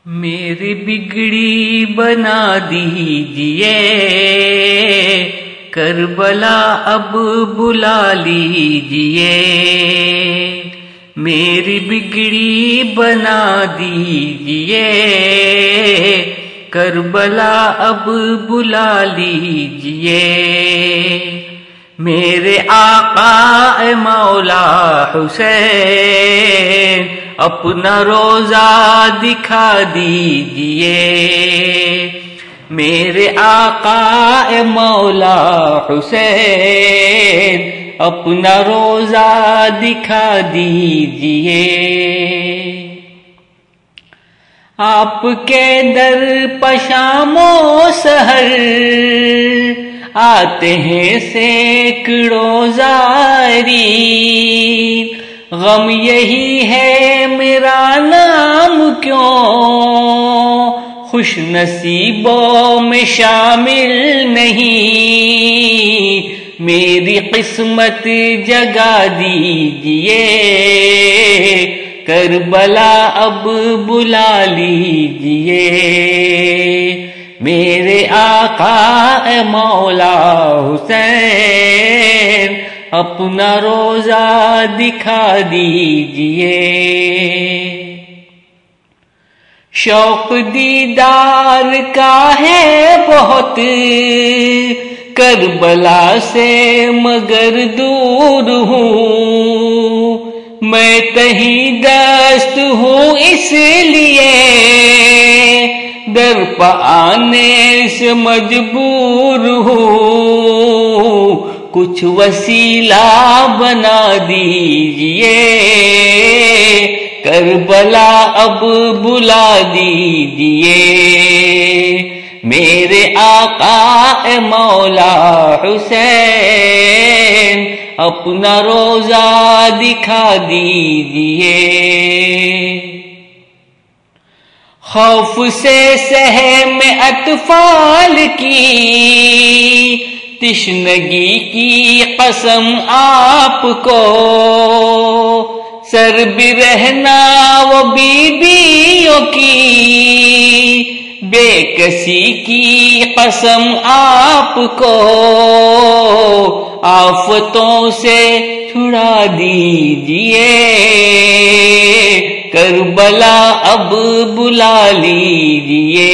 میری بگڑی بنا دیجئے کربلا اب بلا لیجئے، میری بگڑی بنا دیجئے کربلا اب بلا لیجئے، میرے آقا مولا حسین اپنا روزہ دکھا دیجئے، میرے آقا مولا حسین اپنا روزہ دکھا دیجئے، آپ کے در پشام و سحر آتے ہیں سینکڑوں زائرین، غم یہی ہے میرا نام کیوں خوش نصیبوں میں شامل نہیں، میری قسمت جگا دیجئے کربلا اب بلا لیجئے، میرے آقا مولا حسین اپنا روزہ دکھا دیجئے، شوق دیدار کا ہے بہت کربلا سے مگر دور ہوں، میں تہی دست ہوں اس لیے در پہ آنے سے مجبور ہوں، کچھ وسیلہ بنا دیجئے کربلا اب بلا دیجئے، میرے آقا مولا حسین اپنا روزہ دکھا دیجئے، خوف سے سہم اطفال کی تشنگی کی قسم آپ کو، سر بھی رہنا وہ بیویوں کی بے کسی کی قسم آپ کو، آفتوں سے چھڑا دیجئے کربلا اب بلا لیجئے،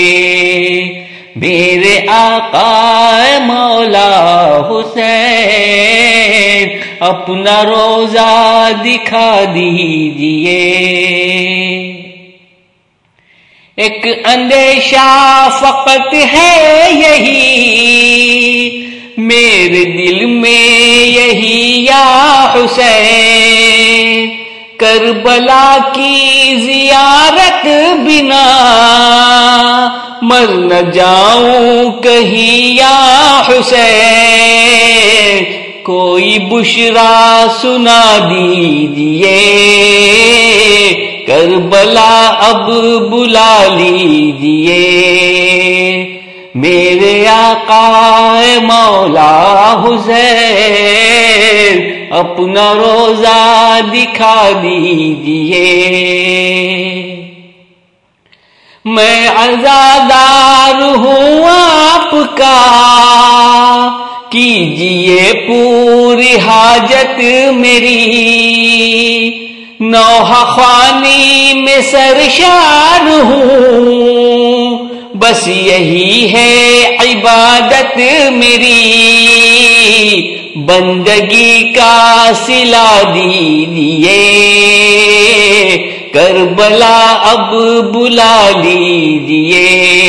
میرے آقا مولا حسین اپنا روزہ دکھا دیجئے، ایک اندیشہ فقط ہے یہی میرے دل میں یہی یا حسین، کربلا کی زیارت بنا مر نہ جاؤں کہیں یا حسین، کوئی بشرا سنا دیجئے کربلا اب بلا لیجئے، میرے آقا مولا حسین اپنا روزہ دکھا دیجئے، میں عزادار ہوں آپ کا کیجئے پوری حاجت میری، نوحہ خوانی میں سرشار ہوں بس یہی ہے عبادت میری، بندگی کا صلہ دیجئے کربلا اب بلا لیجئے،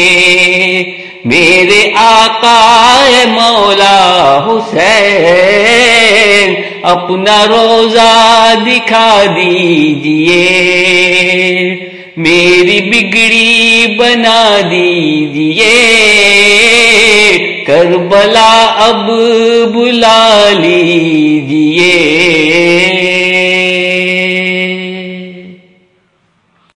میرے آقا مولا حسین اپنا روزہ دکھا دیجئے، میری بگڑی بنا دیجئے کربلا اب بلا لیجئے۔